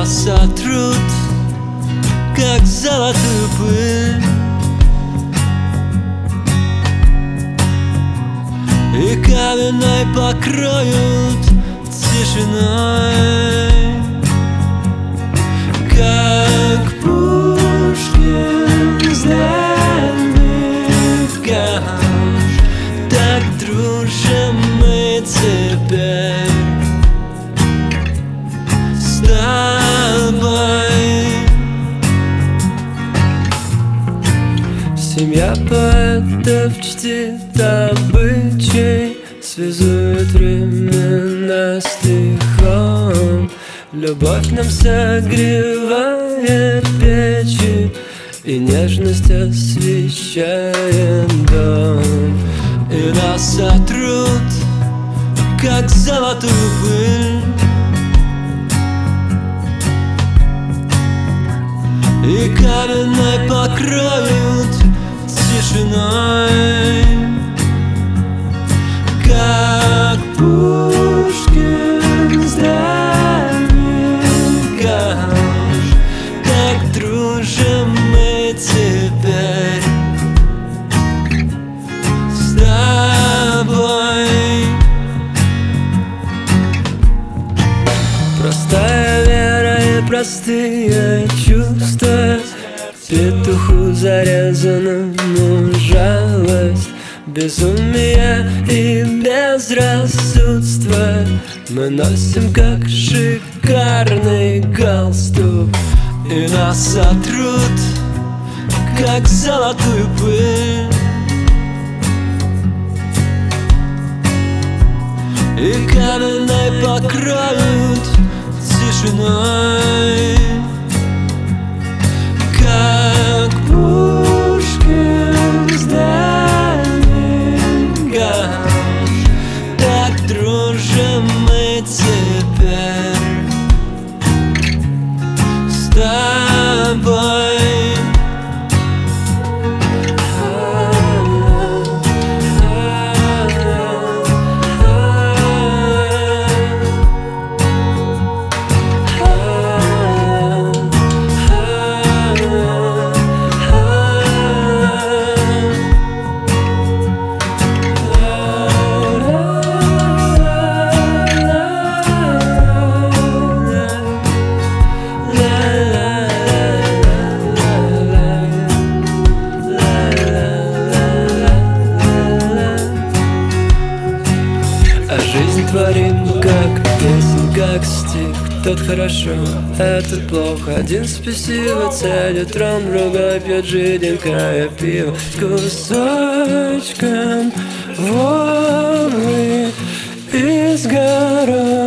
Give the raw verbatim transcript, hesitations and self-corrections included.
нас сотрут, как золотую пыль, и каменной покроют тишиной. Как Пушкин с дальних гавж, так дружим мы теперь с тобой. Семья поэтов чтит обычай, связует времена стихом. Любовь нам согревает печи, и нежность освещает дом. И нас сотрут, как золотую пыль, и каменной покроют тишиной. Как Пушкин с дальних гавж, так дружим мы теперь с тобой. Простая вера и простые чувства, петуху зарезанному жалость, безумие и безрассудство мы носим, как шикарный галстук. И нас сотрут, как золотую пыль, и каменной покроют тишиной. Как Пушкин с дальних гавж, так дружим мы теперь с тобой. Жизнь творим, как песнь, как стих. Тот хорошо, этот плохо. Один спесиво целит трон, другой пьет жиденькое пиво с кусочком волны из горы.